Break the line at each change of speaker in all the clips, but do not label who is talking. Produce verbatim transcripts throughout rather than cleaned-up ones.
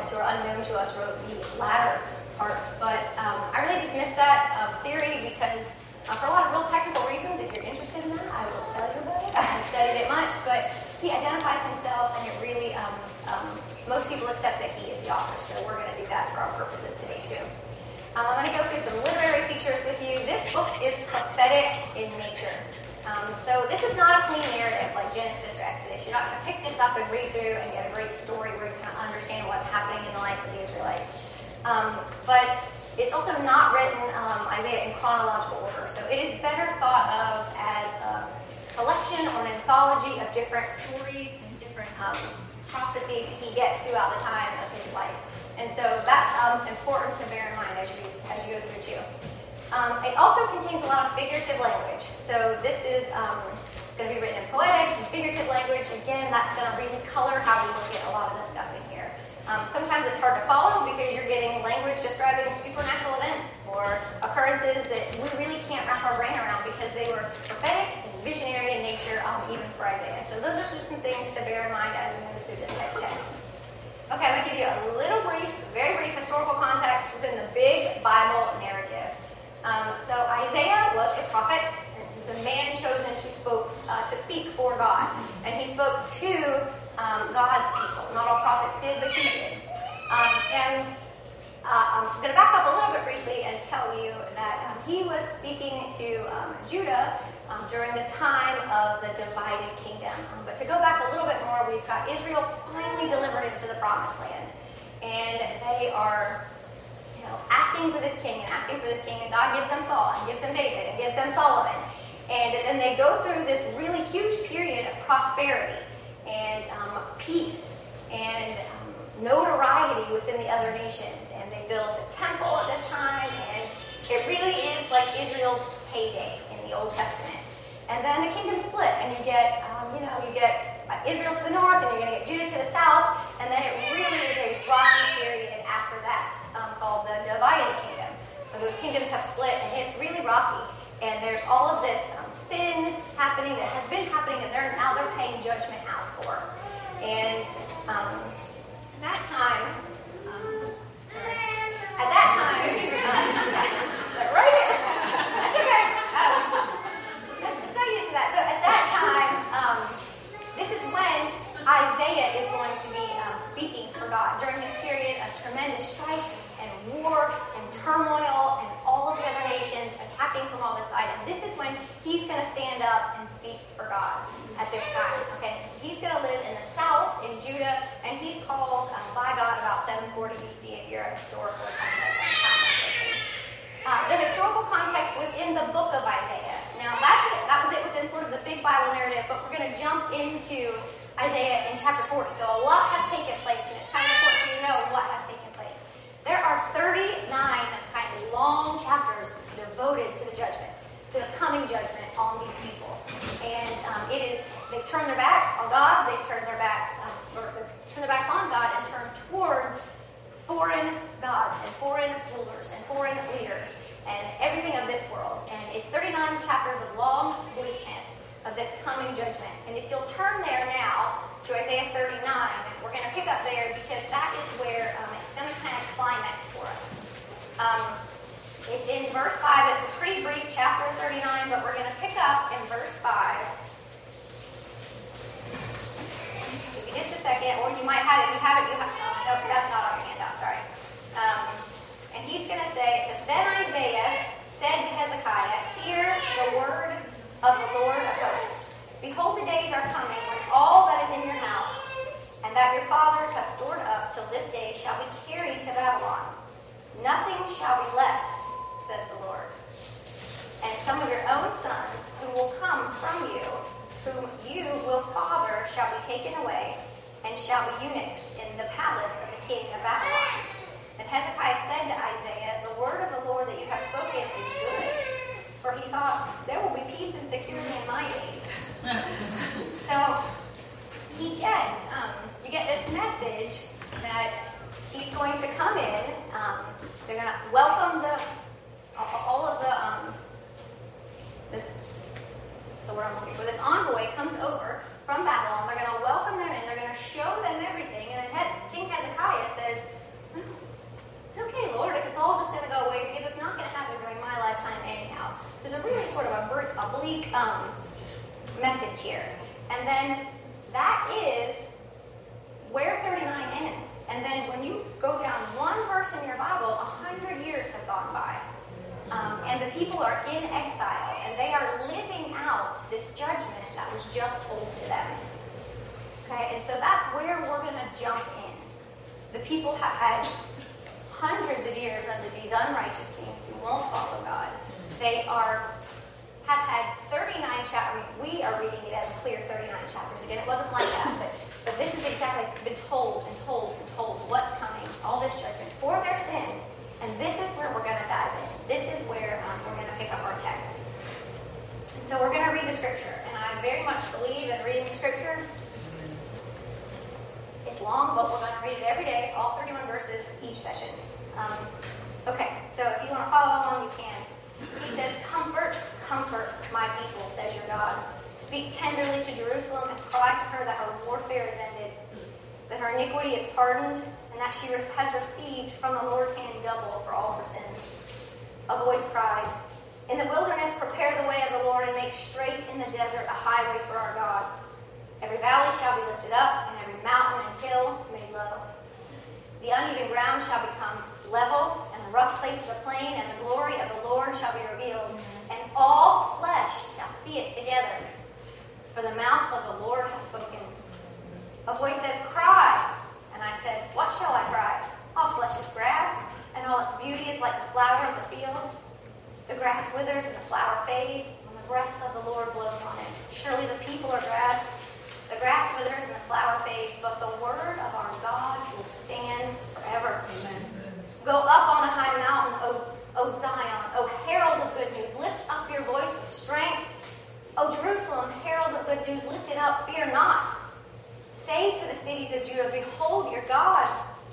prophets who are unknown to us wrote the latter parts. But um, I really dismiss that um, theory because uh, for a lot of real technical reasons, if you're interested in that, I will tell you about it. I haven't studied it much, but he identifies himself, and it really, um, um, most people accept that he is the author, so we're going to do that for our purposes today too. Um, I'm going to go through some literary features with you. This book is prophetic in nature. Um, so this is not a clean narrative like Genesis or Exodus. You're not going to pick this up and read through and get a great story where you kind of understand what's happening in the life of the Israelites. Um, but it's also not written, um, Isaiah, in chronological order. So it is better thought of as a collection or an anthology of different stories and different um, prophecies he gets throughout the time of his life. And so that's um, important to bear in mind as you, as you go through too. Um, it also contains a lot of figurative language. So this is, um, it's going to be written in poetic and figurative language. Again, that's going to really color how we look at a lot of the stuff in here. Um, sometimes it's hard to follow because you're getting language describing supernatural events or occurrences that we really can't wrap our brain around because they were prophetic and visionary in nature, um, even for Isaiah. So those are just some things to bear in mind as we move through this type of text. Okay, I'm going to give you a little brief, very brief historical context within the big Bible narrative. Um, so Isaiah was a prophet. He was a man chosen to spoke uh, to speak for God, and he spoke to um, God's people. Not all prophets did, but he did. Um, and uh, I'm going to back up a little bit briefly and tell you that um, he was speaking to um, Judah um, during the time of the divided kingdom. Um, but to go back a little bit more, we've got Israel finally delivered into the promised land, and they are asking for this king and asking for this king, and God gives them Saul and gives them David and gives them Solomon. And then they go through this really huge period of prosperity and um, peace and um, notoriety within the other nations. And they build the temple at this time, and it really is like Israel's heyday in the Old Testament. And then the kingdom split, and you get, um, you know, you get Israel to the north, and you're going to get Judah to the south, and then it really is a rocky period after that, um, called the divided kingdom. So those kingdoms have split, and it's really rocky. And there's all of this um, sin happening that has been happening that they're now they're paying judgment out for. And um, at that time, um, sorry, at that time, um, like right here, that's okay. Um, I'm just so used to that. So at that time, um, this is when Isaiah is going to be um, speaking for God during this period of tremendous strife and war and turmoil and all of the other nations attacking from all this side. And this is when he's going to stand up and speak for God at this time. Okay, he's going to live in the south in Judah, and he's called um, by God about seven forty B C if you're a historical context. Uh, the historical context within the book of Isaiah. Now that's it. That was it within sort of the big Bible narrative, but we're going to jump into Isaiah in chapter forty. So a lot has taken place, and it's kind of important for you to know what has taken place. There are thirty-nine kind of long chapters devoted to the judgment, to the coming judgment on these people. And um, it is, they've turned their backs on God, they've turned their backs, um, or they've turned their backs on God and turned towards foreign gods and foreign rulers and foreign leaders and everything of this world. And it's thirty-nine chapters of long bleakness of this coming judgment. And if you'll turn there now to Isaiah thirty-nine, we're going to pick up there because that is where um, it's going to kind of climax for us. Um, it's in verse five. It's a pretty brief chapter, thirty-nine, but we're going to pick up in verse five. Give me just a second, or you might have it. If you have it, you have it. Oh, no, that's not on your handout, sorry. Um, and he's going to say, it says, Then Isaiah said to Hezekiah, Hear the word of the Lord of hosts. Behold, the days are coming when all that is in your house and that your fathers have stored up till this day shall be carried to Babylon. Nothing shall be left, says the Lord. And some of your own sons who will come from you, whom you will father, shall be taken away, and shall be eunuchs in the palace of the king of Babylon. Then Hezekiah said to Isaiah, The word of the Lord that you have spoken is good. For he thought, there will be peace and security in my days. So he gets, um, you get this message that he's going to come in. Um, they're going to welcome the all of the um, this. That's the word I'm looking for. This envoy comes over from Babylon. They're going to welcome them in. They're going to show them everything. And then King Hezekiah says, um, message here. And then that is where thirty-nine ends. And then when you go down one verse in your Bible, a hundred years has gone by. Um, and the people are in exile, and they are living out this judgment that was just told to them. Okay, and so that's where we're going to jump in. The people have had hundreds of years under these unrighteous kings who won't follow God. They are have had thirty-nine chapters. We are reading it as clear thirty-nine chapters. Again, it wasn't like that, but, but this is exactly been told and told and told what's coming, all this judgment for their sin. And this is where we're going to dive in. This is where um, we're going to pick up our text. And so we're going to read the scripture. And I very much believe in reading the scripture. It's long, but we're going to read it every day, all thirty-one verses each session. Um, okay, so if you want to follow along, you can. He says, comfort, comfort my people, says your God. Speak tenderly to Jerusalem and cry to her that her warfare is ended, that her iniquity is pardoned, and that she has received from the Lord's hand double for all her sins. A voice cries, in the wilderness prepare the way of the Lord and make straight in the desert a highway for our God. Every valley shall be lifted up, and every mountain and hill made low. The uneven ground shall become level, and the rough places a plain, and the glory of the Lord shall be revealed, and all flesh shall see it together. For the mouth of the Lord has spoken. A voice says, cry. And I said, what shall I cry? All flesh is grass, and all its beauty is like the flower of the field. The grass withers and the flower fades, when the breath of the Lord blows on it. Surely the people are grass. The grass withers and the flower fades, but the word of our God will stand forever. Amen. Go up on a high mountain, O, o Zion, O herald of good news. Lift up your voice with strength. O Jerusalem, herald of good news, lift it up, fear not. Say to the cities of Judah, behold your God.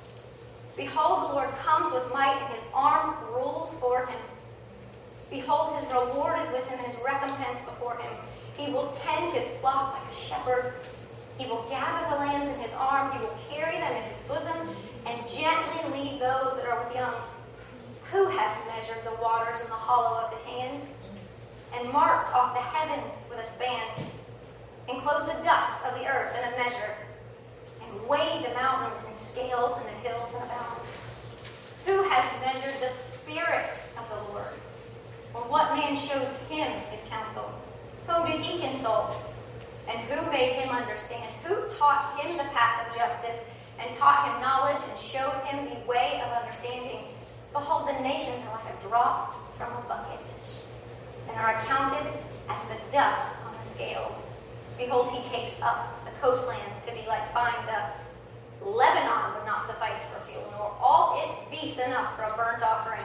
Behold, the Lord comes with might, and his arm rules for him. Behold, his reward is with him, and his recompense before him. He will tend his flock like a shepherd. He will gather the lambs in his arm. He will carry them in his bosom and gently lead those that are with young. Who has measured the waters in the hollow of his hand and marked off the heavens with a span, enclosed the dust of the earth in a measure, and weighed the mountains in scales and the hills in a balance? Who has measured the spirit of the Lord? Or what man shows him his counsel? Whom did he consult? And who made him understand? Who taught him the path of justice, and taught him knowledge, and showed him the way of understanding? Behold, the nations are like a drop from a bucket, and are accounted as the dust on the scales. Behold, he takes up the coastlands to be like fine dust. Lebanon would not suffice for fuel, nor all its beasts enough for a burnt offering.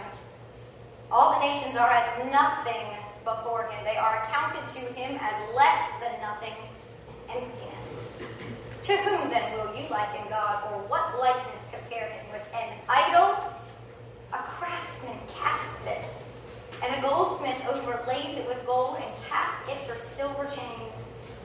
All the nations are as nothing before him. They are accounted to him as less than nothing, emptiness. To whom then will you liken God, or what likeness compare him with? An idol? A craftsman casts it, and a goldsmith overlays it with gold and casts it for silver chains.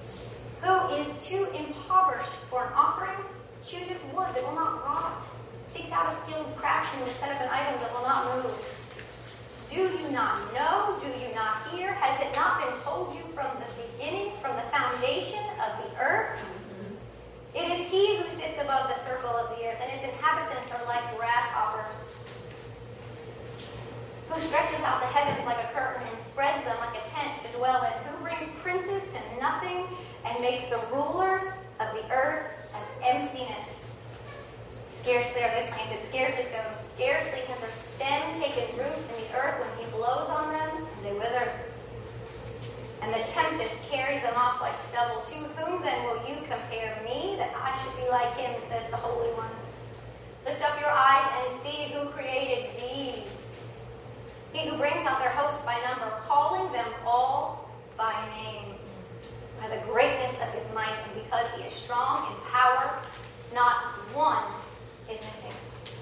Who is too impoverished for an offering? Chooses wood that will not rot. Seeks out a skilled craftsman to set up an idol that will not move. Do you not know? Do you not hear? Has it not been told you from the beginning, from the foundation of the earth? Mm-hmm. It is he who sits above the circle of the earth, and its inhabitants are like grasshoppers. Who stretches out the heavens like a curtain and spreads them like a tent to dwell in? Who brings princes to nothing and makes the rulers of the earth as emptiness? Scarcely are they planted, scarcely sown, scarcely has their stem taken root in the earth when he blows on them, and they wither. And the tempest carries them off like stubble. To whom then will you compare me, that I should be like him, says the Holy One? Lift up your eyes and see who created these. He who brings out their host by number, calling them all by name. By the greatness of his might, and because he is strong in power, not one is missing.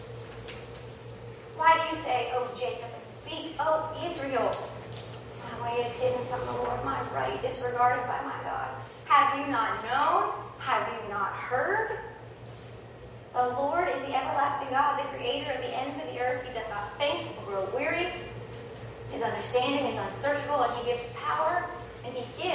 Why do you say, O Jacob, and speak, O Israel? My way is hidden from the Lord, my right disregarded by my God. Have you not known? Have you not heard? The Lord is the everlasting God, the creator of the ends of the earth. He does not faint or grow weary. His understanding is unsearchable, and he gives power, and he gives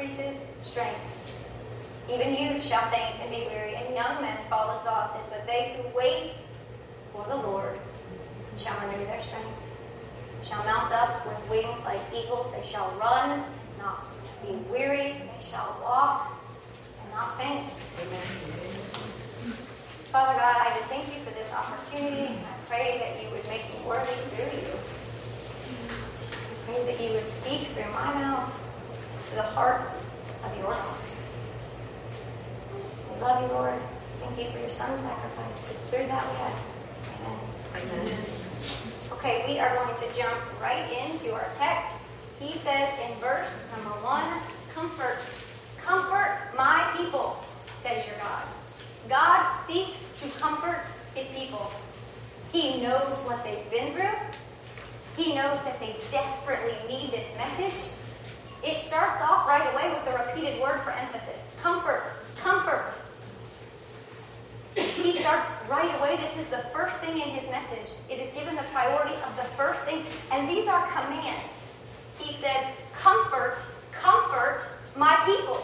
increases strength. Even youths shall faint and be weary, and young men fall exhausted. But they who wait for the Lord shall renew their strength, shall mount up with wings like eagles. They shall run, not be weary. They shall walk and not faint. Amen. Father God, I just thank you for this opportunity, and I pray that you would make me worthy through you. I pray that you would speak through my mouth to the hearts of your daughters. We love you, Lord. Thank you for your son's sacrifice. It's through that we ask. Amen. Amen. Okay, we are going to jump right into our text. He says in verse number one, comfort, comfort my people, says your God. God seeks to comfort his people. He knows what they've been through. He knows that they desperately need this message. It starts off right away with a repeated word for emphasis. Comfort, comfort. He starts right away. This is the first thing in his message. It is given the priority of the first thing. And these are commands. He says, comfort, comfort my people.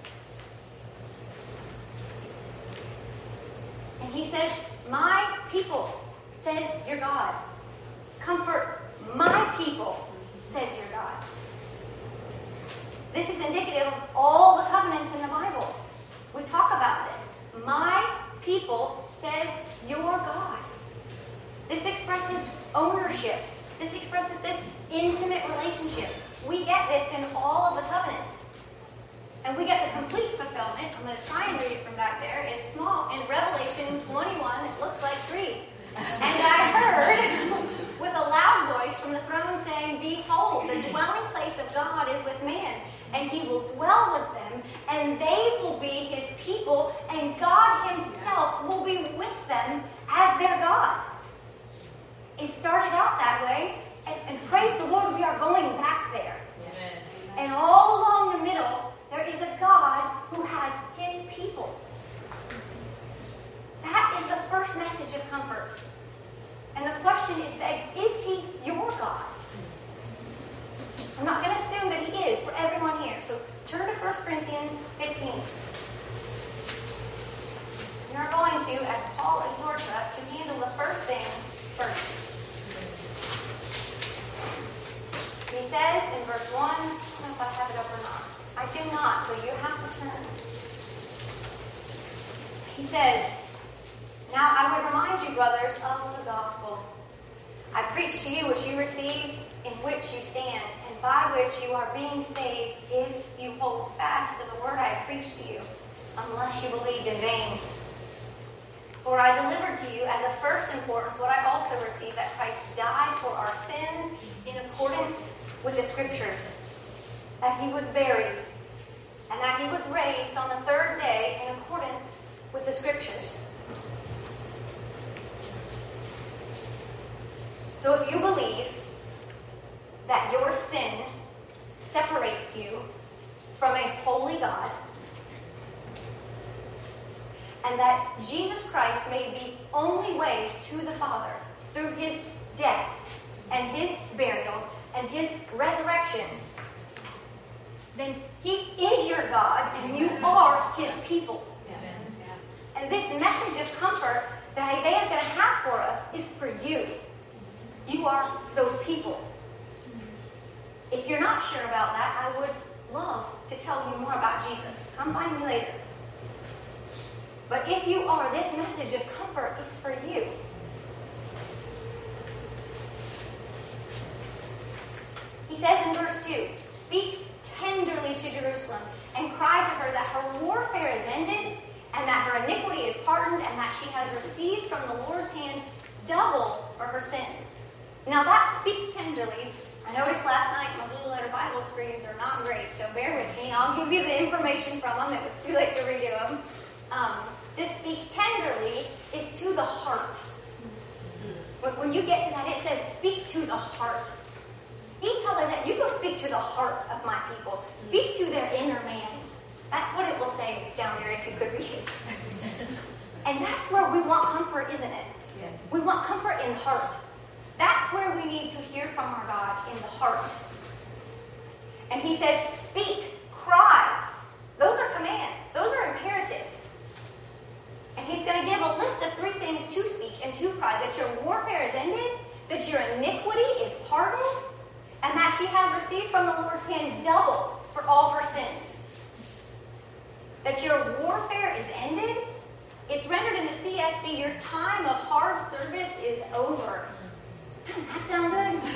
And he says, my people, says your God. Comfort my people, says your God. This is indicative of all the covenants in the Bible. We talk about this. My people, says your God. This expresses ownership. This expresses this intimate relationship. We get this in all of the covenants. And we get the complete fulfillment. I'm going to try and read it from back there. It's small. In Revelation twenty-one, it looks like three. And I heard with a loud voice from the throne saying, behold, the dwelling place of God is with man, and he will dwell with them, and they will be his people, and God himself will be with them as their God. It started out that way, and, and praise the Lord, we are going back there. Amen. And all along the middle, there is a God who has his people. That is the first message of comfort. And the question is begged, is he your God? I'm not going to assume that he is for everyone here. So turn to First Corinthians fifteen. We are going to, as Paul exhorts us, to handle the first things first. He says in verse one, I don't know if I have it up or not. I do not, so you have to turn. He says, now I would remind you, brothers, of the gospel. I preached to you which you received, in which you stand, and by which you are being saved, if you hold fast to the word I have preached to you, unless you believed in vain. For I delivered to you as of first importance what I also received, that Christ died for our sins in accordance with the Scriptures, that he was buried, and that he was raised on the third day in accordance with the Scriptures. So if you believe that your sin separates you from a holy God, and that Jesus Christ made the only way to the Father through his death and his burial and his resurrection, then he is your God and you are his people. And this message of comfort that Isaiah is going to have for us is for you. You are those people. If you're not sure about that, I would love to tell you more about Jesus. Come find me later. But if you are, this message of comfort is for you. He says in verse two, speak tenderly to Jerusalem and cry to her that her warfare is ended and that her iniquity is pardoned and that she has received from the Lord's hand double for her sins. Now that speak tenderly, I noticed last night my Blue Letter Bible screens are not great, so bear with me. I'll give you the information from them. It was too late to redo them. Um, this speak tenderly is to the heart. But when you get to that, it says speak to the heart. He tells us that you go speak to the heart of my people. Speak to their inner man. That's what it will say down there if you could read it. And that's where we want comfort, isn't it? Yes. We want comfort in the heart. That's where we need to hear from our God, in the heart. And he says, speak, cry. Those are commands. Those are imperatives. And he's going to give a list of three things to speak and to cry: that your warfare is ended, that your iniquity is pardoned, and that she has received from the Lord's hand double for all her sins. That your warfare is ended. It's rendered in the C S B, your time of hard service is over. Doesn't that sound good?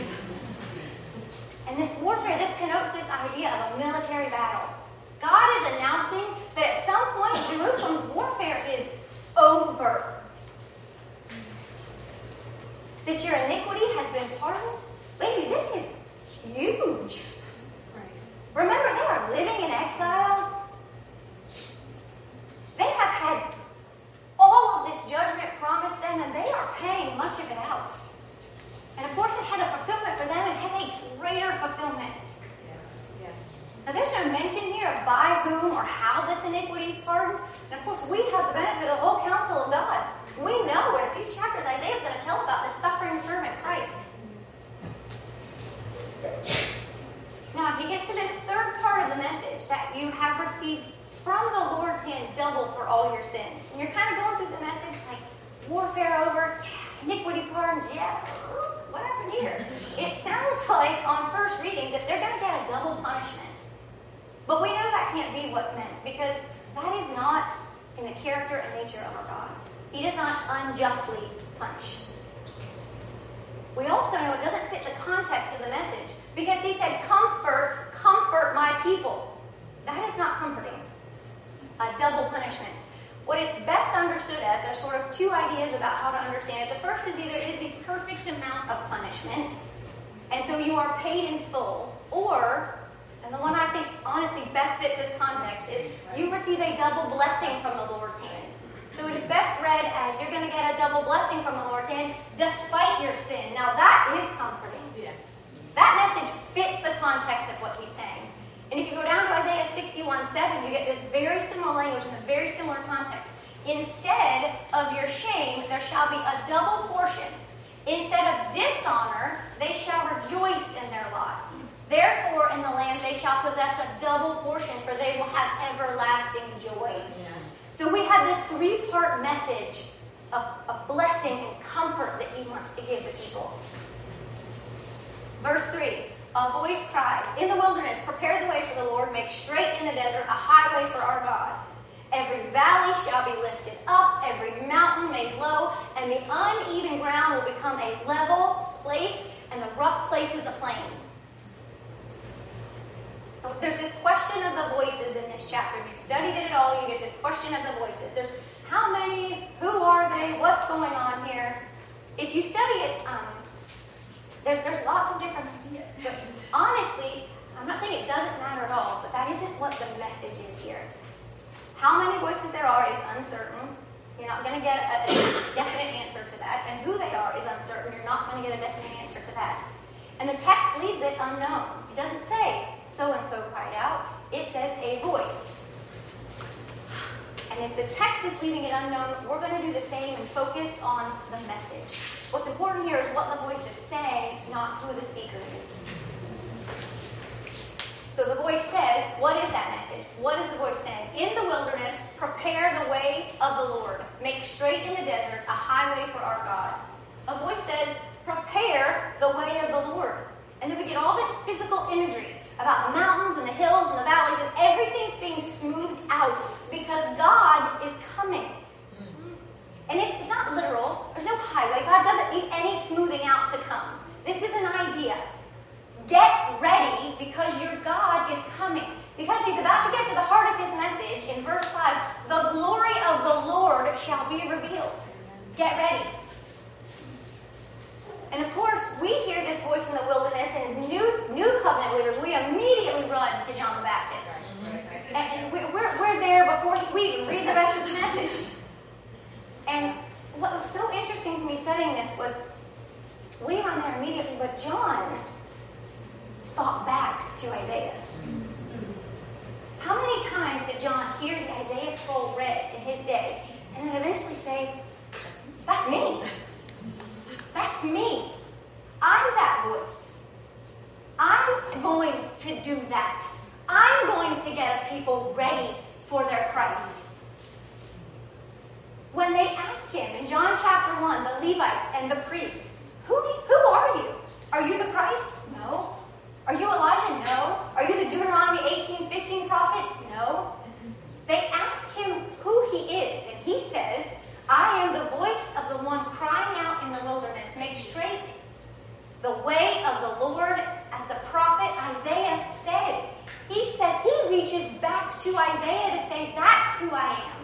And this warfare, this connotes this idea of a military battle. God is announcing that at some point Jerusalem's warfare is over. That your iniquity has been pardoned. Ladies, this is huge. Remember, they are living in exile. They have had all of this judgment promised them, and they are paying much of it out. And of course, it had a fulfillment for them. It has a greater fulfillment.
Yes, yes.
Now, there's no mention here of by whom or how this iniquity is pardoned. And of course, we have the benefit of the whole counsel of God. We know in a few chapters, Isaiah is going to tell about the suffering servant, Christ. Now, he gets to this third part of the message, that you have received from the Lord's hand double for all your sins. And you're kind of going through the message like, warfare over, iniquity pardoned, yeah, what happened here? It sounds like on first reading that they're going to get a double punishment. But we know that can't be what's meant, because that is not in the character and nature of our God. He does not unjustly punish. We also know it doesn't fit the context of the message, because he said, comfort, comfort my people. That is not comforting. A double punishment. What it's best understood as are sort of two ideas about how to understand it. The first is either it is the perfect amount of punishment, and so you are paid in full, or, and the one I think honestly best fits this context, is you receive a double blessing from the Lord's hand. So it is best read as you're going to get a double blessing from the Lord's hand despite your sin. Now that is comforting.
Yes.
That message fits the context of what he's saying. And if you go down to Isaiah sixty-one seven, you get this very similar language in a very similar context. Instead of your shame, there shall be a double portion. Instead of dishonor, they shall rejoice in their lot. Therefore, in the land they shall possess a double portion, for they will have everlasting joy.
Yes.
So we have this three-part message of, of blessing and comfort that he wants to give the people. Verse three. A voice cries, in the wilderness, prepare the way for the Lord, make straight in the desert a highway for our God. Every valley shall be lifted up, every mountain made low, and the uneven ground will become a level place, and the rough places a plain. There's this question of the voices in this chapter. If you've studied it at all, you get this question of the voices. There's how many, who are they, what's going on here? If you study it, um, There's there's lots of different ideas. But honestly, I'm not saying it doesn't matter at all, but that isn't what the message is here. How many voices there are is uncertain. You're not going to get a, a definite answer to that. And who they are is uncertain. You're not going to get a definite answer to that. And the text leaves it unknown. It doesn't say, so-and-so cried out. It says a voice. And if the text is leaving it unknown, we're going to do the same and focus on the message. What's important here is what the voice is saying, not who the speaker is. So the voice says, what is that message? What is the voice saying? In the wilderness, prepare the way of the Lord. Make straight in the desert a highway for our God. A voice says, prepare the way of the Lord. And then we get all this physical imagery about the mountains and the hills and the valleys, and everything's being smoothed out because God is coming. And it's not literal. There's no highway. God doesn't need any smoothing out to come. This is an idea. Get ready because your God is coming. Because he's about to get to the heart of his message in verse five. The glory of the Lord shall be revealed. Get ready. And of course, we hear this voice in the wilderness, and as new, new covenant leaders, we immediately run to John the Baptist. And, and we're, we're there before we even read the rest of the message. And what was so interesting to me studying this was, we run there immediately, but John thought back to Isaiah. How many times did John hear the Isaiah scroll read in his day, and then eventually say, that's me. That's me. I'm that voice. I'm going to do that. I'm going to get a people ready ask him in John chapter one, the Levites and the priests, who, who are you? Are you the Christ? No. Are you Elijah? No. Are you the Deuteronomy eighteen fifteen prophet? No. They ask him who he is, and he says, I am the voice of the one crying out in the wilderness, make straight the way of the Lord, as the prophet Isaiah said. He says, he reaches back to Isaiah to say, that's who I am.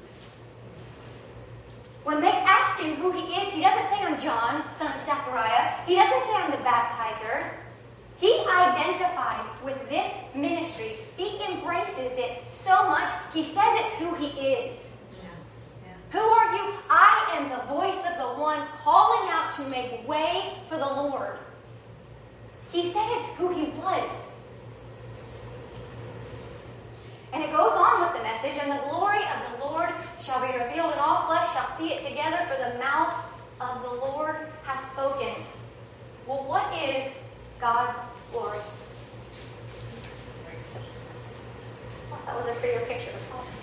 When they ask him who he is, he doesn't say, I'm John, son of Zechariah. He doesn't say, I'm the baptizer. He identifies with this ministry. He embraces it so much, he says it's who he is. Yeah. Yeah. Who are you? I am the voice of the one calling out to make way for the Lord. He said it's who he was. And it goes on with the message, and the glory of the Lord shall be revealed, and all flesh shall see it together, for the mouth of the Lord has spoken. Well, what is God's glory? Oh, that was a prettier picture. Awesome.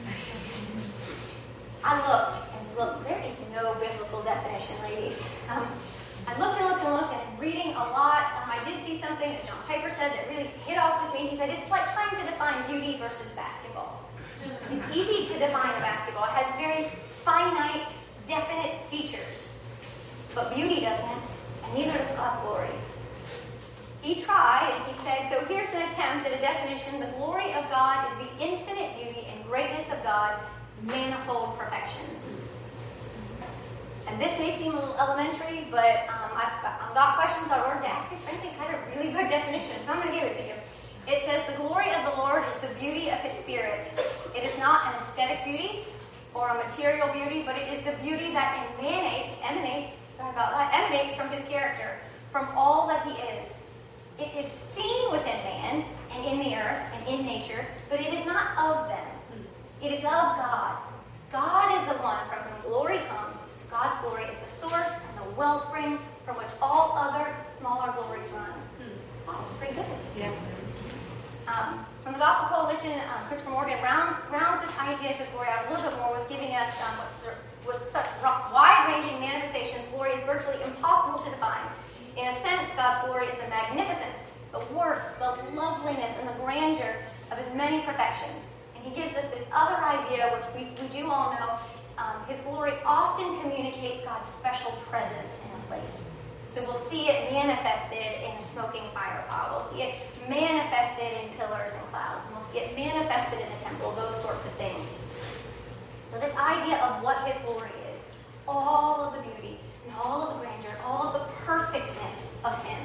I looked and looked. There is no biblical definition, ladies. Um, I looked and looked and looked, and in reading a lot, um, I did see something that John Piper said that really hit off with me. He said it's like trying to define beauty versus basketball. It's easy to define a basketball. It has very finite, definite features. But beauty doesn't, and neither does God's glory. He tried, and he said, so here's an attempt at a definition. The glory of God is the infinite beauty and greatness of God, manifold perfections. And this may seem a little elementary, but um, I've got questions I wrote down. I think I had a really good definition, so I'm going to give it to you. It says, the glory of the Lord is the beauty of his spirit. It is not an aesthetic beauty or a material beauty, but it is the beauty that emanates, emanates, sorry about that, emanates from his character, from all that he is. It is seen within man and in the earth and in nature, but it is not of them. It is of God. God is the one from whom glory comes. God's glory is the source and the wellspring from which all other smaller glories run. That was pretty good. Yeah. Um, from the Gospel Coalition, um, Christopher Morgan rounds, rounds this idea of his glory out a little bit more with giving us, um, what's, with such wide-ranging manifestations, glory is virtually impossible to define. In a sense, God's glory is the magnificence, the worth, the loveliness, and the grandeur of his many perfections. And he gives us this other idea, which we, we do all know. Um, his glory often communicates God's special presence in a place. So we'll see it manifested in a smoking fire pot. We'll see it manifested in pillars and clouds. And we'll see it manifested in the temple, those sorts of things. So this idea of what his glory is, all of the beauty, and all of the grandeur, all of the perfectness of him.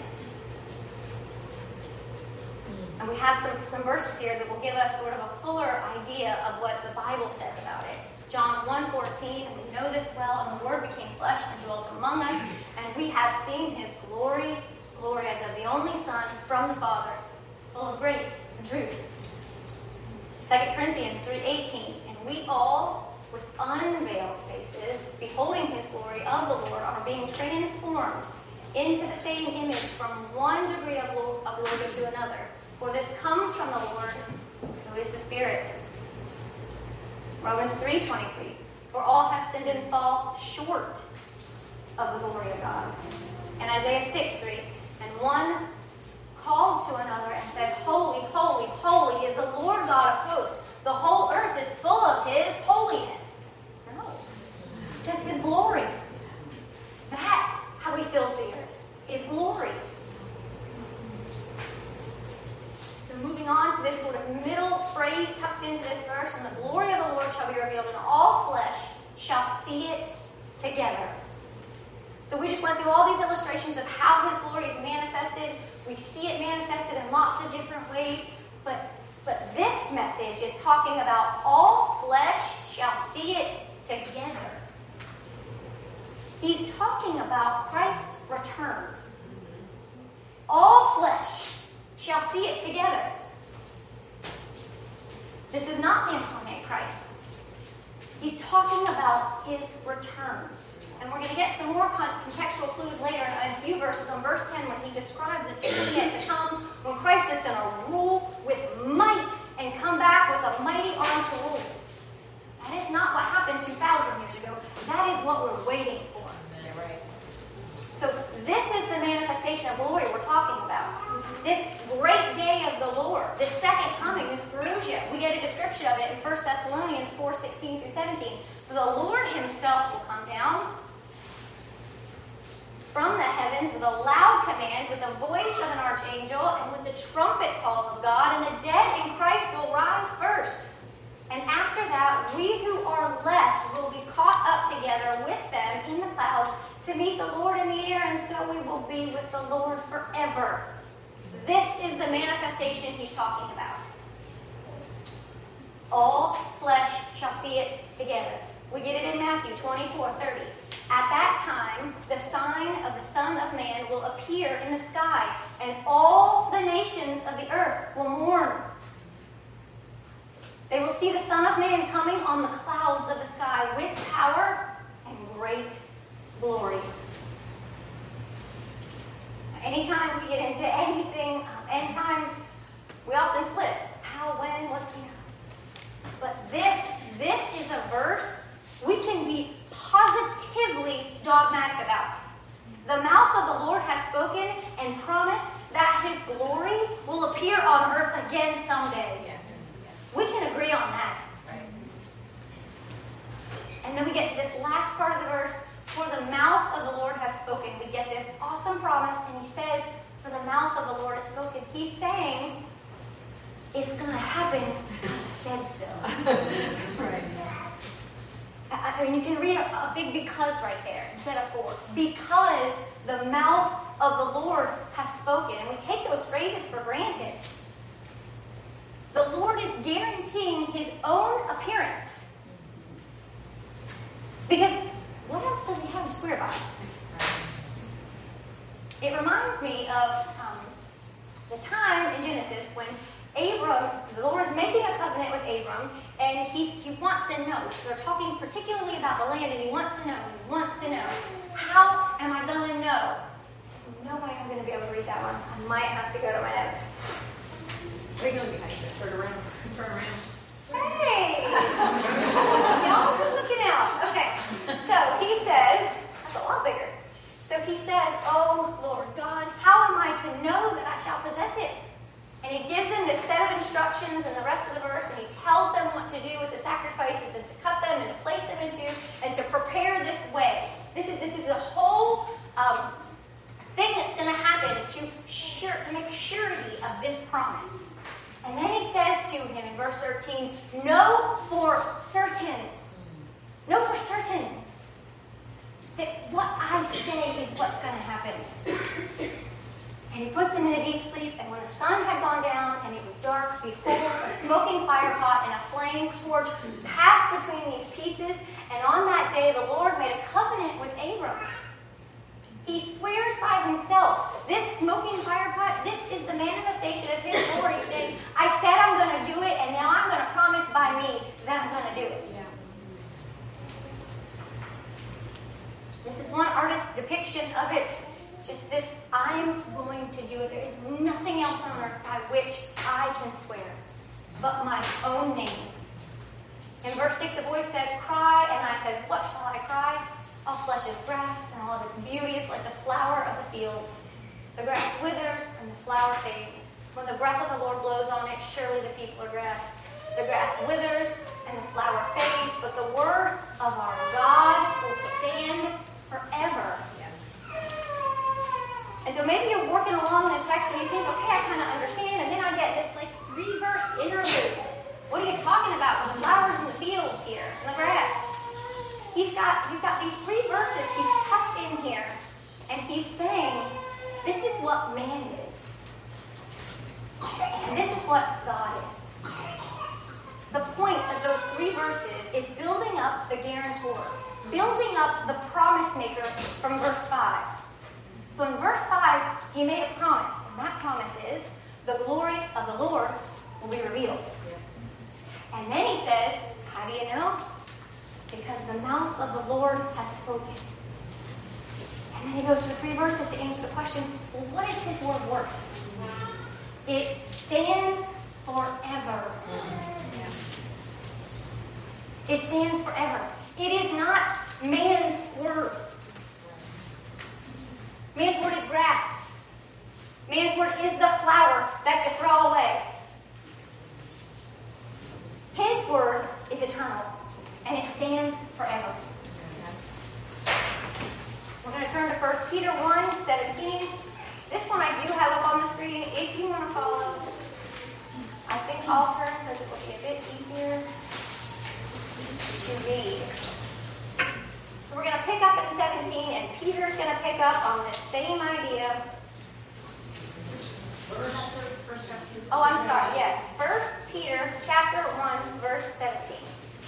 And we have some, some verses here that will give us sort of a fuller idea of what the Bible says about it. John one fourteen, and we know this well, and the Word became flesh and dwelt among us, and we have seen his glory, glory as of the only Son from the Father, full of grace and truth. Second Corinthians three eighteen, and we all, with unveiled faces, beholding his glory of the Lord, are being transformed into the same image from one degree of glory to another. For this comes from the Lord, who is the Spirit. Romans three twenty-three, for all have sinned and fall short of the glory of God. And Isaiah six three, and one called to another and said, holy, holy, holy is the Lord God of hosts. The whole earth is full of his holiness. No. It says his glory. That's how he fills the earth. His glory. So moving on to this sort of middle phrase tucked into this verse, and the glory of the Lord shall be revealed, and all flesh shall see it together. So we just went through all these illustrations of how his glory is manifested. We see it manifested in lots of different ways, but, but this message is talking about all flesh shall see it together. He's talking about Christ's return. All flesh shall see it together. This is not the incarnate Christ. He's talking about his return. And we're going to get some more contextual clues later in a few verses. On verse ten, when he describes a time yet to come, when Christ is going to rule with might and come back with a mighty arm to rule. That is not what happened two thousand years ago. That is what we're waiting for.
Yeah, right.
So this is the manifestation of glory we're talking about. This great day of the Lord, this second coming, this Parousia. We get a description of it in First Thessalonians four, sixteen through seventeen. For the Lord himself will come down from the heavens with a loud command, with the voice of an archangel, and with the trumpet call of God, and the dead in Christ will rise first. And after that, we who are left will be caught up together with them in the clouds to meet the Lord in the air, and so we will be with the Lord forever. This is the manifestation he's talking about. All flesh shall see it together. We get it in Matthew twenty-four, thirty. At that time, the sign of the Son of Man will appear in the sky, and all the nations of the earth will mourn. They will see the Son of Man coming on the clouds of the sky with power and great glory. Anytime we get into anything, um, end times, we often split. How, when, what's, you know. But this, this is a verse we can be positively dogmatic about. The mouth of the Lord has spoken and promised that his glory will appear on earth again someday.
Yes.
We can agree on that.
Right.
And then we get to this last part of the verse. For the mouth of the Lord has spoken. We get this awesome promise, and he says, for the mouth of the Lord has spoken. He's saying, it's going to happen because I said so.
Right.
I mean, you can read a, a big because right there instead of for. Because the mouth of the Lord has spoken. And we take those phrases for granted. The Lord is guaranteeing his own appearance. Because what else does he have to swear by? It reminds me of um, the time in Genesis when Abram, the Lord is making a covenant with Abram, and he's, he wants to know. They're talking particularly about the land, and he wants to know. He wants to know. How am I going to know? There's no way I'm going to be able to read that one. I might have to go to my notes.
We're going to be like turn around. Turn around.
Hey! Y'all are looking out. Okay. So he says, that's a lot bigger. So he says, oh, Lord God, how am I to know that I shall possess it? And he gives them this set of instructions in the rest of the verse, and he tells them what to do with the sacrifices and to cut them and to place them into and to prepare this way. This is this is the whole um, thing that's going to happen to sure to make surety of this promise. And then he says to him in verse thirteen, know for certain, know for certain that what I say is what's going to happen. And he puts him in a deep sleep, and when the sun had gone down and it was dark, behold, a smoking fire pot and a flame torch passed between these pieces, and on that day the Lord made a covenant with Abram. He swears by himself, this smoking fire pot, this is the manifestation of his glory, saying, I said I'm going to do it, and now I'm going to promise by me that I'm going to do it.
Yeah.
This is one artist's depiction of it. Just this, I'm going to do it. There is nothing else on earth by which I can swear but my own name. In verse six, a voice says, cry, and I said, what shall I cry? All flesh is grass, and all of its beauty is like the flower of the field. The grass withers, and the flower fades. When the breath of the Lord blows on it, surely the people are grass. The grass withers, and the flower fades, but the word of our God will stand forever. And so maybe you're working along the text and you think, okay, I kind of understand, and then I get this like three-verse interlude. What are you talking about with the flowers in the fields here, and the grass? He's got, he's got these three verses he's tucked in here, and he's saying, this is what man is. And this is what God is. The point of those three verses is building up the guarantor, building up the promise maker from verse five. So in verse five, he made a promise, and that promise is the glory of the Lord will be revealed. And then he says, how do you know? Because the mouth of the Lord has spoken. And then he goes through three verses to answer the question, well, what is his word worth? It stands forever. It stands forever. It is not man's word. Man's word is grass. Man's word is the flower that you throw away. His word is eternal, and it stands forever. We're going to turn to First Peter one seventeen. This one I do have up on the screen if you want to follow. I think I'll turn because it will be a bit easier to read. So we're going to pick up in seventeen, and Peter's going to pick up on this same idea. Oh, I'm sorry, yes. First Peter chapter one, verse seventeen.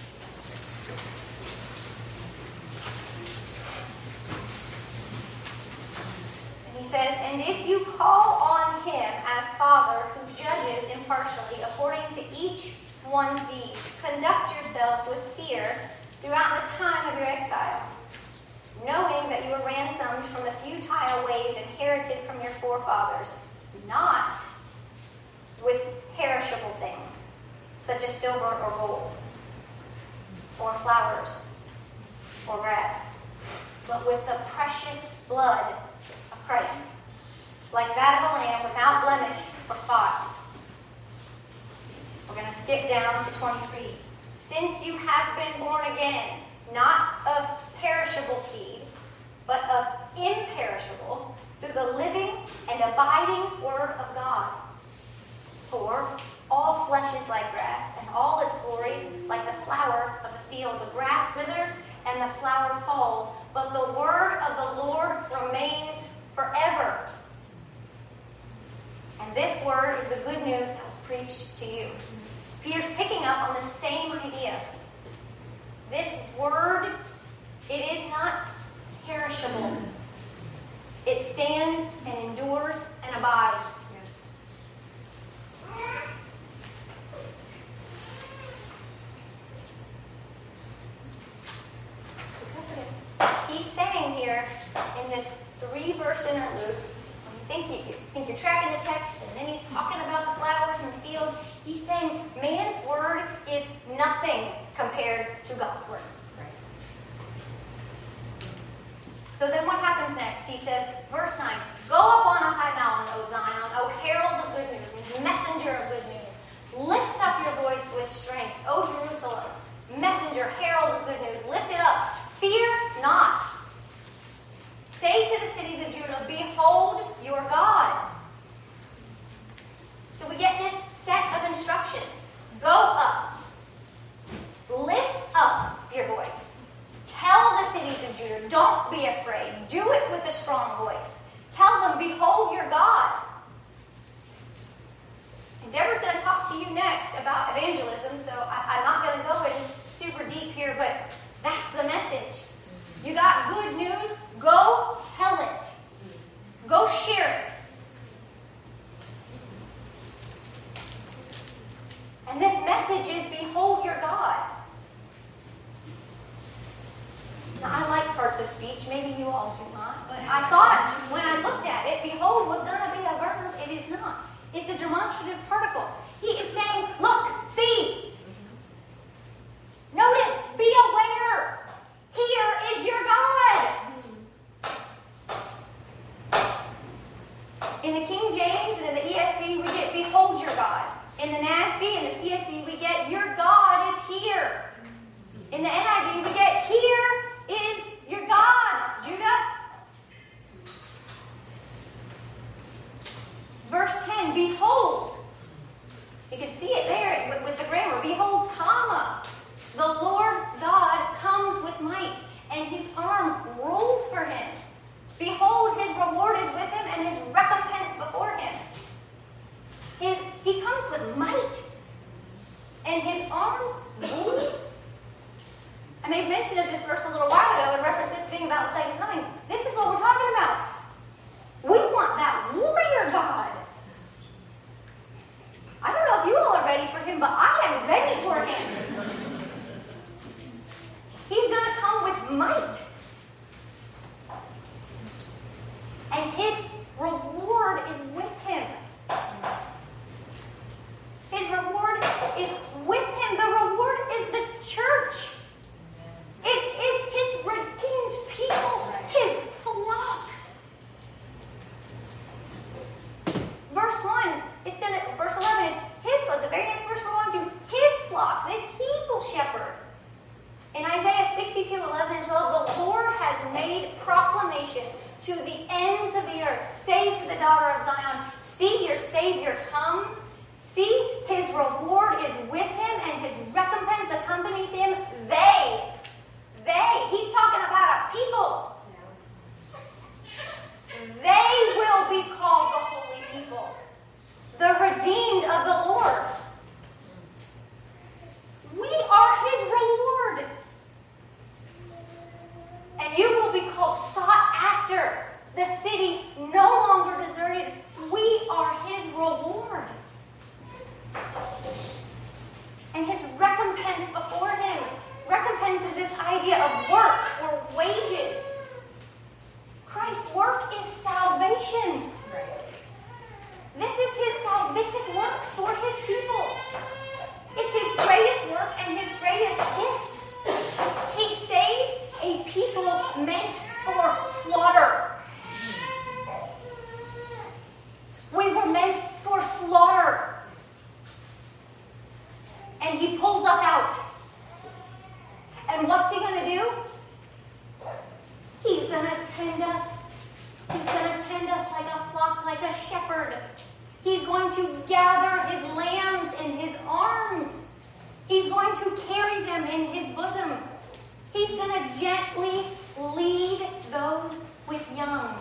And he says, "And if you call on him as Father who judges impartially according to each one's deeds, conduct yourselves with fear throughout the time of your exile, knowing that you were ransomed from the futile ways inherited from your forefathers, not with perishable things, such as silver or gold, or flowers, or grass, but with the precious blood of Christ, like that of a lamb without blemish or spot." We're going to skip down to twenty-three. "Since you have been born again, not of perishable seed, but of imperishable, through the living and abiding word of God. For all flesh is like grass, and all its glory like the flower of the field. The grass withers and the flower falls, but the word of the Lord remains forever." And this word is the good news that was preached to you. Peter's picking up on the same idea. This word, it is not perishable. It stands and endures and abides. He's saying here in this three-verse interlude, when you think, you think you're tracking the text, and then he's talking about the flowers and the fields, he's saying man's word is nothing compared to God's word. So then what happens next? He says, verse nine, "Go up on a high mountain, O Zion, O herald of good news, and messenger of good news. Lift up your voice with strength, O Jerusalem, messenger, herald of good news. Lift it up. Fear not. Say to the cities of Judah, behold your God." So we get this set of instructions. Go up. Lift up your voice. Tell the cities of Judah, don't be afraid. Do it with a strong voice. Tell them, behold your God. And Deborah's going to talk to you next about evangelism, so I, I'm not going to go in super deep here, but that's the message. You got good news? Go tell it. Go share it. And this message is, behold your God. Now, I like parts of speech. Maybe you all do not. But I thought, when I looked at it, behold was going to be a verb. It is not. It's a demonstrative particle. He is saying, look, see. Notice, be aware. Here is your God. In the King James and in the E S V, we get, behold your God. In the N A S B and the C S B, we get, your God is here. In the N I V, we get, here is your God, Judah. Verse ten, behold. You can see it there with, with the grammar. Behold, comma. The Lord God comes with might, and his arm rules for him. Behold, his reward is with him, and his recompense before him. His, he comes with might, and his arm rules. I made mention of this verse a little while ago in reference to this being about the second coming. This is what we're talking about. We want that warrior God. I don't know if you all are ready for him, but I am ready for him. He's going to come with might. And his reward is with him. His reward is with him. The reward is the church. It is his sixty-two, eleven, and twelve, the Lord has made proclamation to the ends of the earth. Say to the daughter of Zion, see, your Savior comes. See, his reward is with him, and his recompense accompanies him. They, they, he's talking about a people. They will be called the holy people, the redeemed of the Lord. We are his reward. And you will be called sought after, the city no longer deserted. We are his reward. And his recompense before him. Recompense is this idea of work or wages. Christ's work is salvation. This is his salvific works for his people. It's his greatest work and his greatest gift. He saves a people meant for slaughter. We were meant for slaughter. And he pulls us out. And what's he going to do? He's going to tend us. He's going to tend us like a flock, like a shepherd. He's going to gather his lambs in his arms. He's going to carry them in his bosom. He's going to gently lead those with young.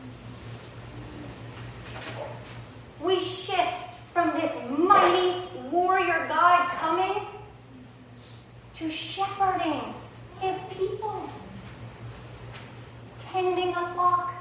We shift from this mighty warrior God coming to shepherding his people, tending a flock.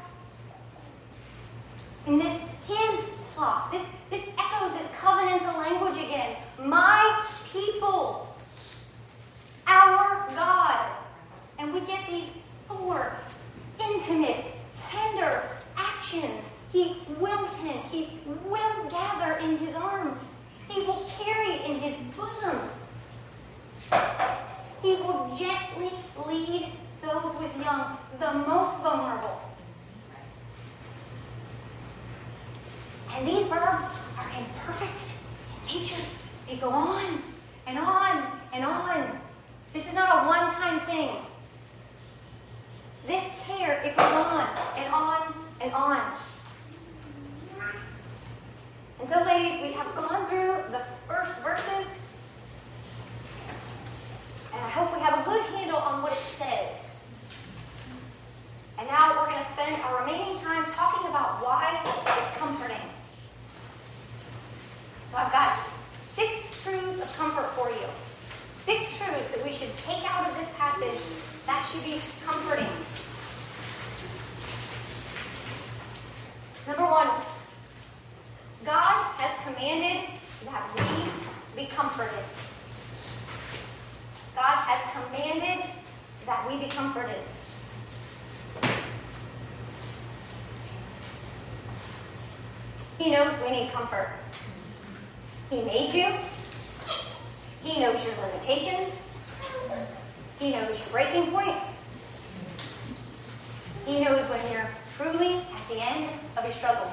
And this his flock, this, this echoes this covenantal language again. My people, our God. And we get these four intimate, tender actions. He will tend, he will gather in his arms. He will carry in his bosom. He will gently lead those with young, the most vulnerable. And these verbs are imperfect in nature. They go on and on and on. This is not a one-time thing. This care, it goes on and on and on. And so, ladies, we have gone through the first verses, and I hope we have a good handle on what it says. And now we're going to spend our remaining time talking about why it's comforting. So I've got six truths of comfort for you. Six truths that we should take out of this passage that should be comforting. Number one, God has commanded that we be comforted. God has commanded that we be comforted. He knows we need comfort. He made you. He knows your limitations. He knows your breaking point. He knows when you're truly at the end of your struggle.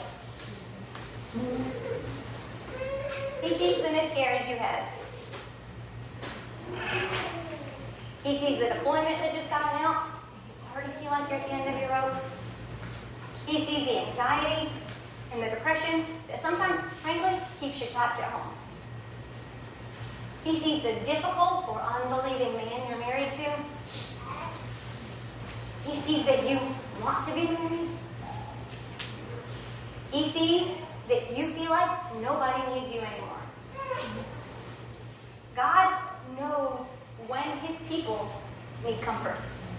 He sees the miscarriage you had. He sees the deployment that just got announced. You already feel like you're at the end of your rope. He sees the anxiety and the depression that sometimes, frankly, keeps you trapped at home. He sees the difficult or unbelieving man you're married to. He sees that you want to be married. He sees that you feel like nobody needs you anymore. God knows when his people need comfort.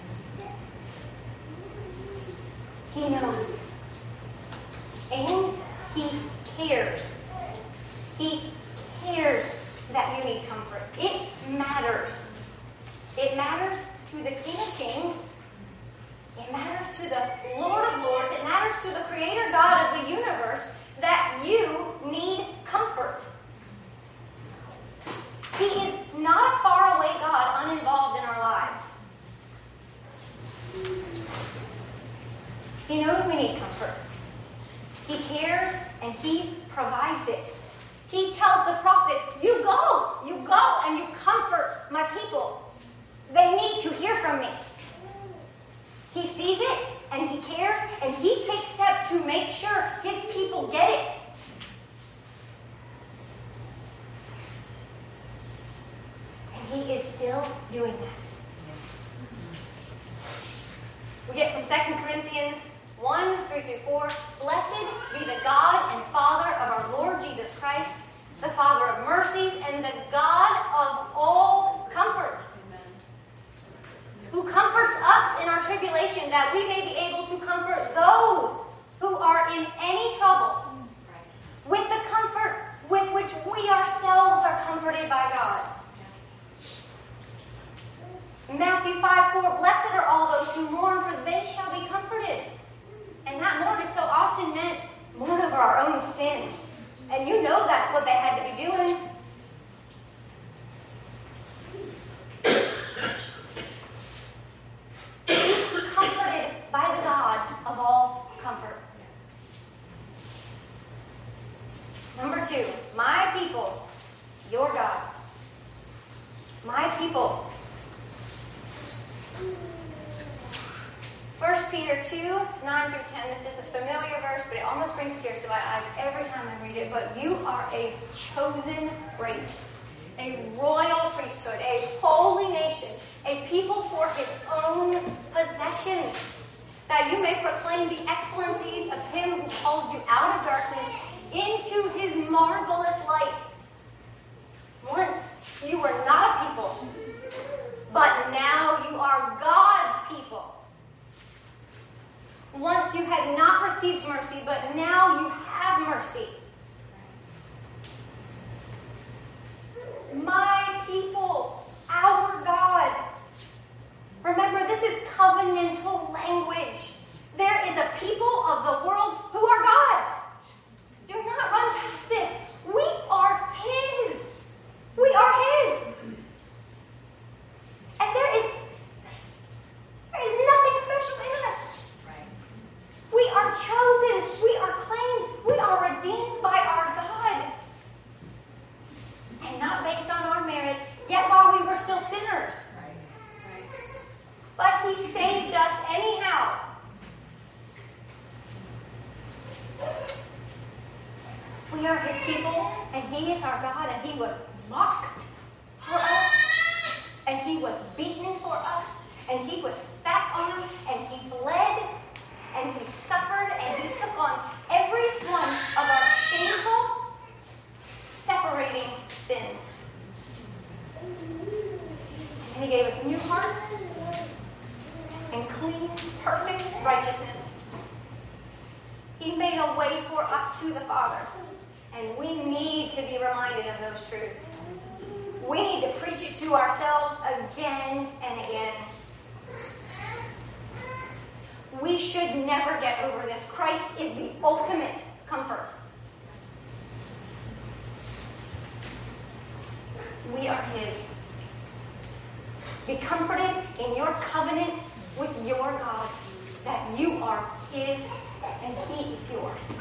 He knows. And he cares. He cares that you need comfort. It matters. It matters to the King of Kings. It matters to the Lord of Lords. It matters to the Creator God of the universe that you need comfort. He is not a faraway God uninvolved in our lives. He knows we need comfort. He cares and he provides it. He tells the prophet, you go, you go and you comfort my people. They need to hear from from me. He sees it, and he cares, and he takes steps to make sure his people get it. And he is still doing that. We get from Second Corinthians one, three through four. Blessed be the God and Father of our Lord Jesus Christ, the Father of mercies and the God of all comfort, who comforts us in our tribulation, that we may be able to comfort those who are in any trouble with the comfort with which we ourselves are comforted by God. Matthew five four, blessed are all those who mourn, for they shall be comforted. And that mourn is so often meant mourn over our own sin. And you know that's what they had to be doing. Comforted by the God of all comfort. Number two, my people, your God. My people. First Peter two, nine through ten. This is a familiar verse, but it almost brings tears to my eyes every time I read it. But you are a chosen race, a royal priesthood, a holy nation, a people for his own possession, that you may proclaim the excellencies of him who called you out of darkness into his marvelous light. Once you were not a people, but now you are God's people. Once you had not received mercy, but now you have mercy. My people, our God. Remember, this is covenantal language. There is a people of the world who are God's. Do not run past this. We are his. We are his. And there is, there is nothing special in us. We are chosen. We are claimed. We are redeemed by our God. And not based on our merit, yet while we were still sinners. But he saved us anyhow. We are his people, and he is our God, and he was mocked for us, and he was beaten for us, and he was spat on, and he bled, and he suffered, and he took on every one of our shameful, separating sins. And he gave us new hearts and clean, perfect righteousness. He made a way for us to the Father, and we need to be reminded of those truths. We need to preach it to ourselves again and again. We should never get over this. Christ is the ultimate comfort. We are his. Be comforted in your covenant with your God, that you are his and he is yours.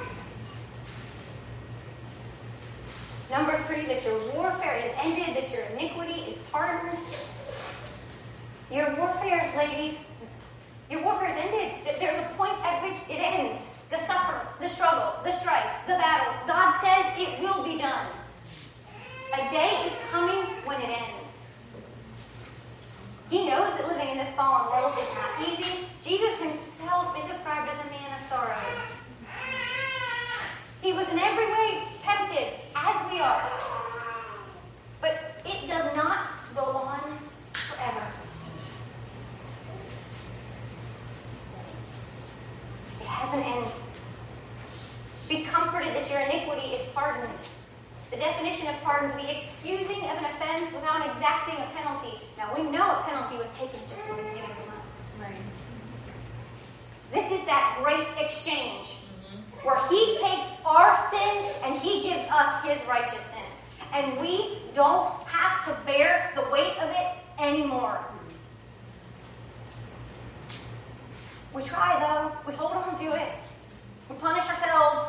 Number three, that your warfare is ended, that your iniquity is pardoned. Your warfare, ladies, your warfare is ended. There's a point at which it ends. The suffer, the struggle, the strife, the battles. God says it will be done. A day is coming when it ends. He knows that living in this fallen world is not easy. Jesus himself is described as a man of sorrows. He was in every way tempted, as we are. But it does not go on forever. It has an end. Be comforted that your iniquity is pardoned. The definition of pardon is the excusing of an offense without exacting a penalty. Now, we know a penalty was taken just when taken from us.
Right.
This is that great exchange where he takes our sin and he gives us his righteousness. And we don't have to bear the weight of it anymore. We try, though. We hold on to it. We punish ourselves.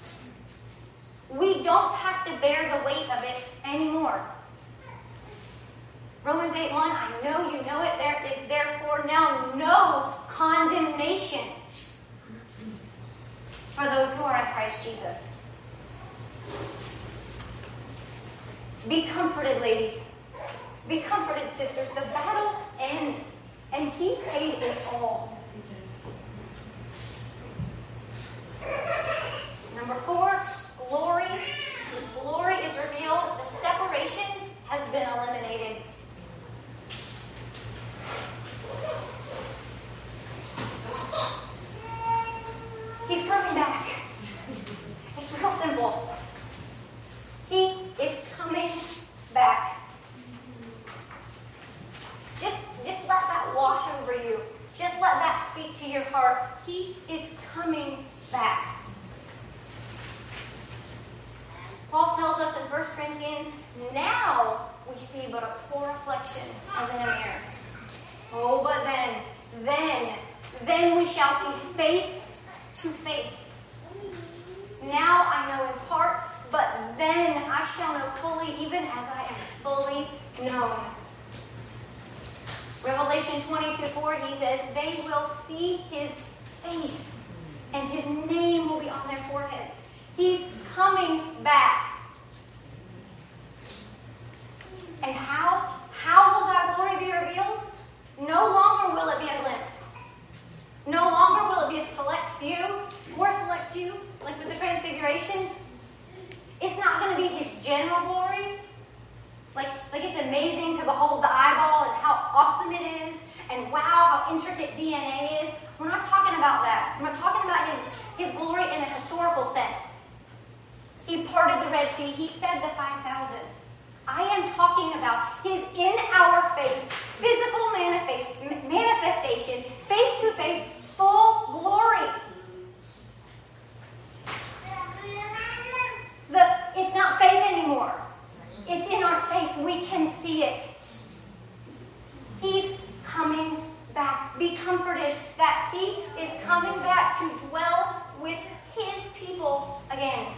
We don't have to bear the weight of it anymore. Romans eight one, I know you know it. There is therefore condemnation for those who are in Christ Jesus. Be comforted, ladies. Be comforted, sisters. The battle ends, and He paid it all. Number four, glory. His glory is revealed. The separation has been eliminated. He's coming back. It's real simple. He is coming back. Just, just let that wash over you. Just let that speak to your heart. He is coming back. Paul tells us in First Corinthians, now we see but a poor reflection as in a mirror. Oh, but then, then, then we shall see face to face. Now I know in part, but then I shall know fully, even as I am fully known. Revelation twenty-two four, he says, they will see His face, and His name will be on their foreheads. He's coming back. And how? How will that glory be revealed? No longer will it be a glimpse. No longer will it be a select few, or a select few, like with the Transfiguration. It's not going to be His general glory. Like, like it's amazing to behold the eyeball and how awesome it is, and wow, how intricate D N A is. We're not talking about that. We're talking about His, His glory in a historical sense. He parted the Red Sea. He fed the five thousand. I am talking about His in our face, physical manifest, manifestation, face to face, full glory. The, it's not faith anymore. It's in our face. We can see it. He's coming back. Be comforted that He is coming back to dwell with His people again.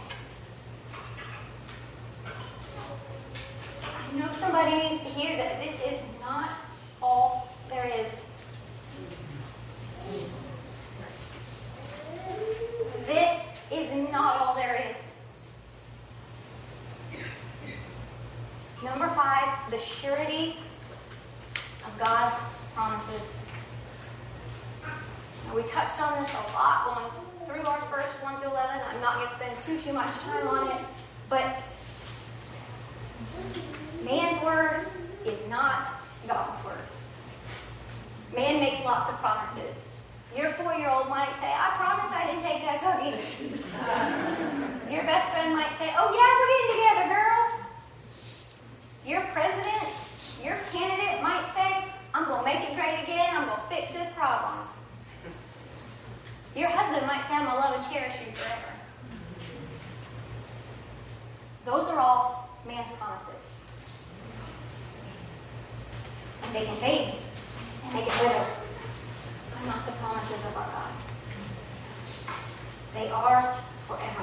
I know somebody needs to hear that this is not all there is. This is not all there is. Number five, the surety of God's promises. Now, we touched on this a lot going through our first one through eleven. I'm not going to spend too, too much time on it, but man's word is not God's word. Man makes lots of promises. Your four-year-old might say, I promise I didn't take that cookie. Your best friend might say, oh yeah, we're getting together, girl. Your president, your candidate might say, I'm going to make it great again. I'm going to fix this problem. Your husband might say, I'm going to love and cherish you forever. Those are all man's promises. And they can fade, and they can wither, but not the promises of our God. They are forever.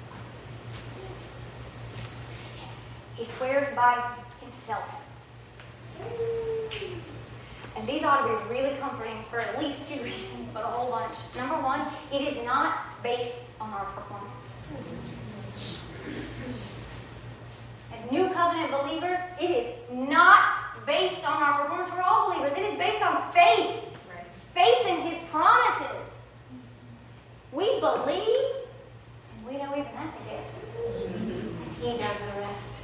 He swears by Himself. And these ought to be really comforting for at least two reasons, but a whole bunch. Number one, it is not based on our performance. As New Covenant believers, it is not based on our performance. We're all believers. It is based on faith. Right. Faith in His promises. We believe, and we know even that's a gift. And He does the rest.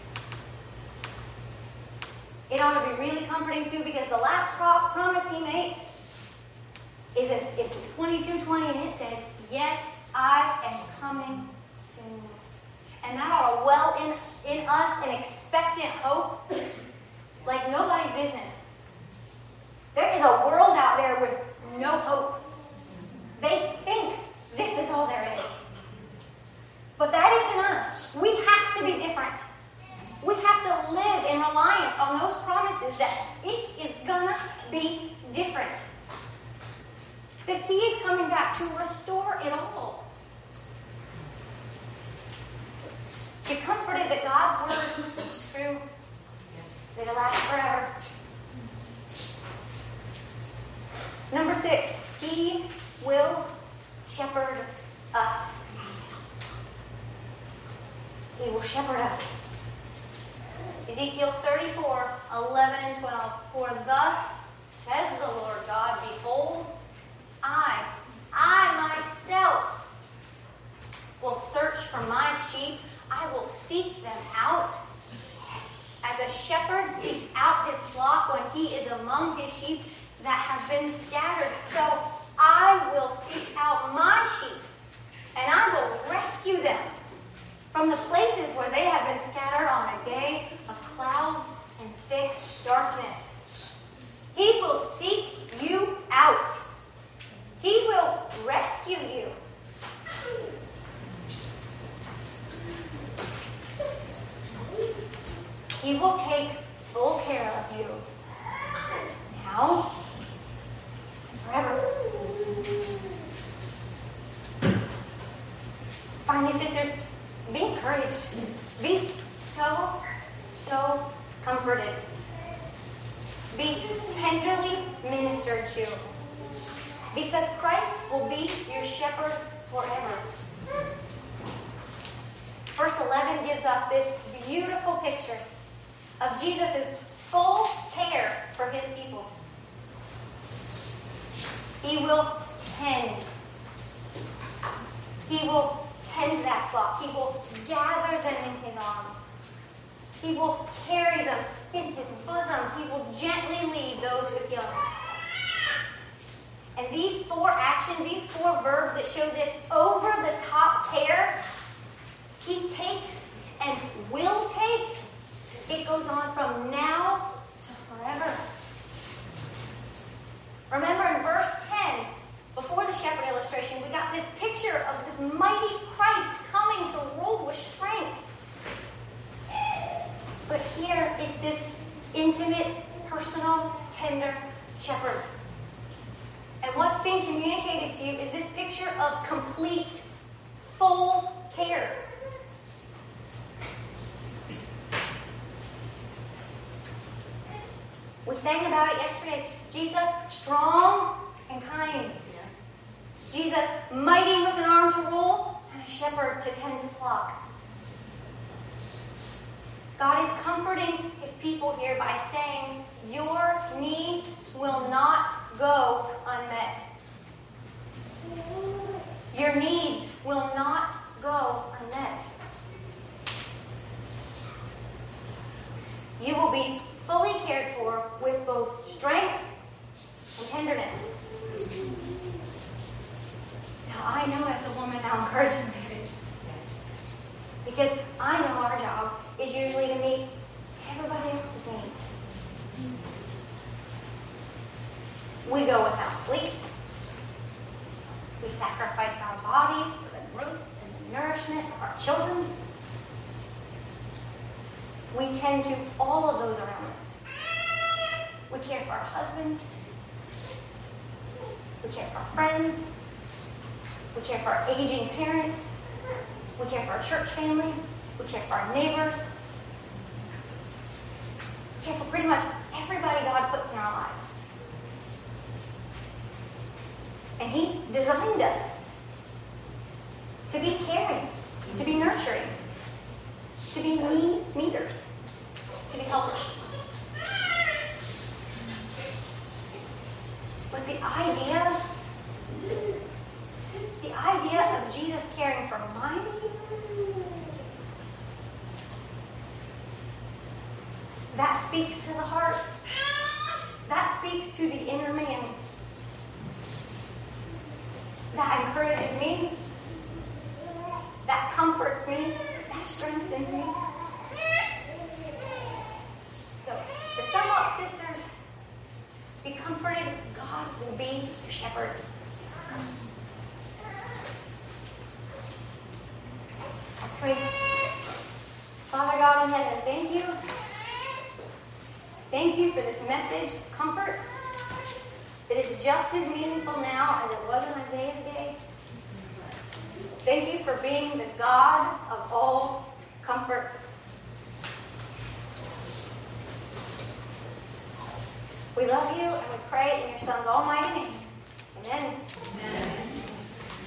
It ought to be really comforting too, because the last pro- promise He makes is in, in twenty-two twenty, and it says, yes, I am coming soon. And that ought to well in, in us an expectant hope like nobody's business. There is a world out there with no hope. They think this is all there is. But that isn't us. We have to be different. We have to live in reliance on those promises that it is gonna be different. That He is coming back to restore it all. Get comforted that God's word is true, that it lasts forever. Number six, He will shepherd us. He will shepherd us. Ezekiel thirty-four, eleven and twelve. For thus says the Lord God, behold, I, I myself will search for my sheep. I will seek them out. As a shepherd seeks out his flock when he is among his sheep that have been scattered, so I will seek out my sheep, and I will rescue them from the places where they have been scattered on a day of clouds and thick darkness. He will seek you out. He will rescue you. He will take full care of you now and forever. Finally, sisters, be encouraged. Be so, so comforted. Be tenderly ministered to. Because Christ will be your shepherd forever. Verse eleven gives us this beautiful picture of Jesus' full care for his people. He will tend. He will tend that flock. He will gather them in his arms. He will carry them in his bosom. He will gently lead those with young. And these four actions, these four verbs that show this over-the-top care, he takes and will take. It goes on from now to forever. Remember in verse ten, before the shepherd illustration, we got this picture of this mighty Christ coming to rule with strength. But here, it's this intimate, personal, tender shepherd. And what's being communicated to you is this picture of complete, full care. We sang about it yesterday. Jesus, strong and kind. Jesus, mighty with an arm to rule, and a shepherd to tend his flock. God is comforting his people here by saying, your needs will not go unmet. Your needs will not go unmet. You will be fully cared for with both strength and tenderness. Now, I know as a woman how encouraging that is. Because I know our job is usually to meet everybody else's needs. We go without sleep. We sacrifice our bodies for the growth and the nourishment of our children. We tend to all of those around us. We care for our husbands. We care for our friends. We care for our aging parents. We care for our church family. We care for our neighbors. We care for pretty much everybody God puts in our lives. And he designed us to be caring, to be nurturing, to be need meeters, to be helpers. But the idea, the idea of Jesus caring for my needs, that speaks to the heart. That speaks to the inner man. That encourages me. That comforts me. That strengthens me. So, to sum up, sisters, be comforted. God will be your shepherd. Let's pray. Father God in heaven, thank you. Thank you for this message of comfort that is just as meaningful now as it was in Isaiah's day. Thank you for being the God of all comfort. We love you and we pray in your Son's almighty name. Amen.
Amen.